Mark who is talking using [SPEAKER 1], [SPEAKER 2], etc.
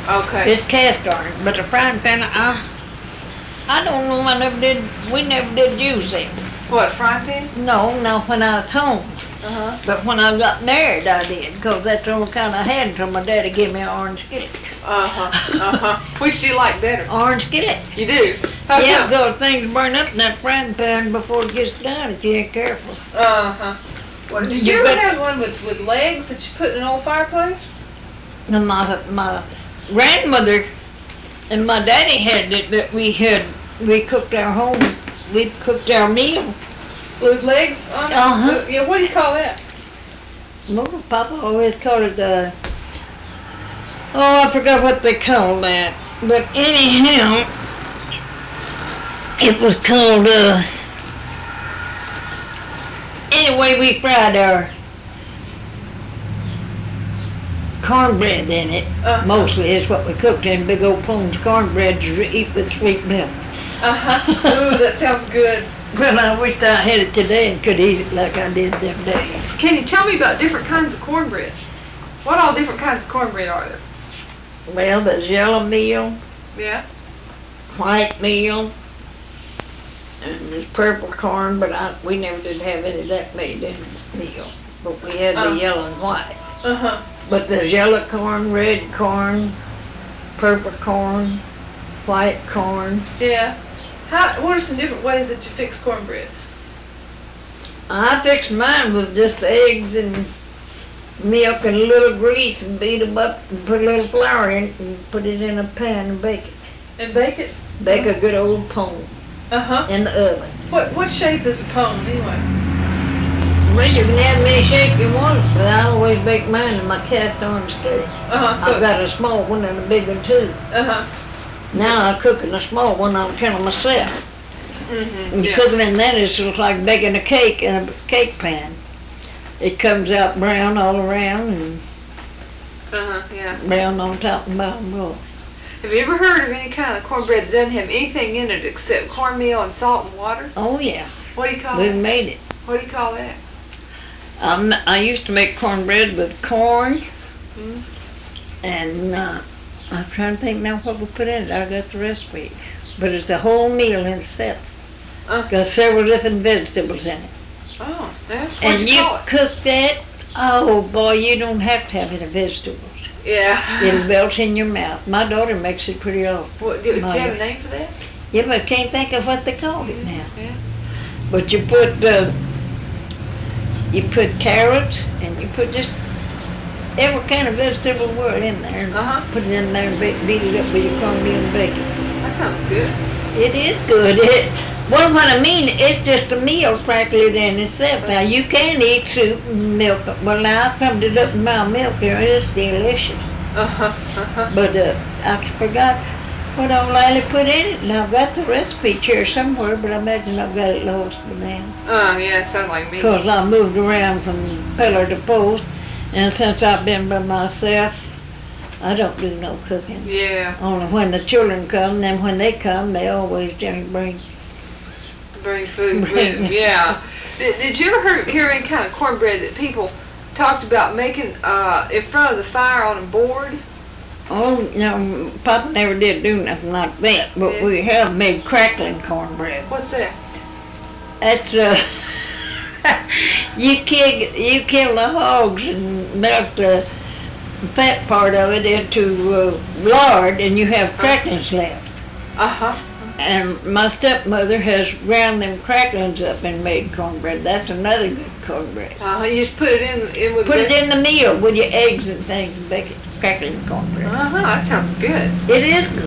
[SPEAKER 1] Okay.
[SPEAKER 2] It's cast iron, but the frying pan, I don't know, we never did use it.
[SPEAKER 1] What, frying pan?
[SPEAKER 2] No, not when I was home.
[SPEAKER 1] Uh-huh.
[SPEAKER 2] But when I got married, I did, because that's the only kind I had until my daddy gave me an orange skillet.
[SPEAKER 1] Uh-huh, uh-huh. Which do you like better?
[SPEAKER 2] Orange skillet.
[SPEAKER 1] You do? How
[SPEAKER 2] Yeah,
[SPEAKER 1] come?
[SPEAKER 2] because things burn up in that frying pan before it gets done if you ain't careful.
[SPEAKER 1] Uh-huh. Did
[SPEAKER 2] You
[SPEAKER 1] you ever
[SPEAKER 2] bet-
[SPEAKER 1] have one with legs that you put in an old fireplace?
[SPEAKER 2] And my grandmother and my daddy had it that we cooked we cooked our meal.
[SPEAKER 1] With legs on it?
[SPEAKER 2] Uh-huh.
[SPEAKER 1] Yeah, what do you call that?
[SPEAKER 2] Well, Papa always called it I forgot what they called that. But anyhow, it was called, anyway, we fried our cornbread in it. Mostly is what we cooked in, big old pones of cornbread to eat with sweet milk.
[SPEAKER 1] Uh-huh. Ooh, that sounds good.
[SPEAKER 2] Well, I wished I had it today and could eat it like I did them days.
[SPEAKER 1] Can you tell me about different kinds of cornbread? What all different kinds of cornbread are there?
[SPEAKER 2] Well, there's yellow meal,
[SPEAKER 1] Yeah?
[SPEAKER 2] white meal, and there's purple corn, but we never did have any of that made in meal. But we had the yellow and white.
[SPEAKER 1] Uh-huh.
[SPEAKER 2] But there's yellow corn, red corn, purple corn, white corn.
[SPEAKER 1] Yeah. What are some different ways that you fix cornbread?
[SPEAKER 2] I fixed mine with just eggs and milk and a little grease and beat them up and put a little flour in it and put it in a pan and bake it.
[SPEAKER 1] And bake it?
[SPEAKER 2] Bake a good old pone
[SPEAKER 1] Uh-huh.
[SPEAKER 2] in the oven.
[SPEAKER 1] What shape is a pone anyway?
[SPEAKER 2] Well, you can have any shape you want, but I always bake mine in my cast iron skillet.
[SPEAKER 1] Uh-huh.
[SPEAKER 2] I've got a small one and a big one too.
[SPEAKER 1] Uh-huh.
[SPEAKER 2] Now I cook in a small one, I'm telling myself.
[SPEAKER 1] Mm-hmm.
[SPEAKER 2] And
[SPEAKER 1] Yeah.
[SPEAKER 2] cooking in that is just like baking a cake in a cake pan. It comes out brown all around and
[SPEAKER 1] Uh-huh. Yeah.
[SPEAKER 2] brown on top and bottom roll.
[SPEAKER 1] Have you ever heard of any kind of cornbread that doesn't have anything in it except cornmeal and salt and water?
[SPEAKER 2] Oh yeah,
[SPEAKER 1] What do you call
[SPEAKER 2] we've
[SPEAKER 1] that?
[SPEAKER 2] made it.
[SPEAKER 1] What do you call that?
[SPEAKER 2] I used to make cornbread with corn
[SPEAKER 1] Mhm.
[SPEAKER 2] and I'm trying to think now what we put in it. I got the recipe. But it's a whole meal in itself. Got several different vegetables in it.
[SPEAKER 1] Oh, yeah. What'd
[SPEAKER 2] And
[SPEAKER 1] you
[SPEAKER 2] you
[SPEAKER 1] call it?
[SPEAKER 2] cook that, oh boy, you don't have to have any vegetables.
[SPEAKER 1] Yeah.
[SPEAKER 2] It'll melt in your mouth. My daughter makes it pretty often.
[SPEAKER 1] Do you have a name for that?
[SPEAKER 2] Yeah, but I can't think of what they called it now.
[SPEAKER 1] Yeah.
[SPEAKER 2] But you put carrots and you put just every kind of vegetable were in there. And
[SPEAKER 1] Uh-huh.
[SPEAKER 2] put it in there and beat it up with your cornmeal and bacon.
[SPEAKER 1] That sounds good.
[SPEAKER 2] It is good. Well, what I mean, it's just a meal practically in itself. Now, you can eat soup and milk. Well, now, I've come to up and buy milk here. It's delicious.
[SPEAKER 1] Uh-huh. Uh-huh.
[SPEAKER 2] But I forgot what old Lily put in it, and I've got the recipe here somewhere, but I imagine I've got it lost by now.
[SPEAKER 1] Yeah, sounds like me.
[SPEAKER 2] Because I moved around from pillar to post, and since I've been by myself, I don't do no cooking.
[SPEAKER 1] Yeah.
[SPEAKER 2] Only when the children come, then when they come, they always generally bring.
[SPEAKER 1] Bring food with them. Yeah. Did you ever hear any kind of cornbread that people talked about making in front of the fire on a board?
[SPEAKER 2] Oh, no, Papa never did do nothing like that, but
[SPEAKER 1] Yeah.
[SPEAKER 2] we have made crackling cornbread.
[SPEAKER 1] What's that?
[SPEAKER 2] That's, you kill the hogs and melt the fat part of it into lard, and you have cracklings left.
[SPEAKER 1] Uh-huh.
[SPEAKER 2] And my stepmother has ground them cracklings up and made cornbread. That's another good cornbread.
[SPEAKER 1] You just put it in with
[SPEAKER 2] Put it in the meal with your eggs and things and bake it, crackling cornbread.
[SPEAKER 1] Uh-huh. That sounds good.
[SPEAKER 2] It is good.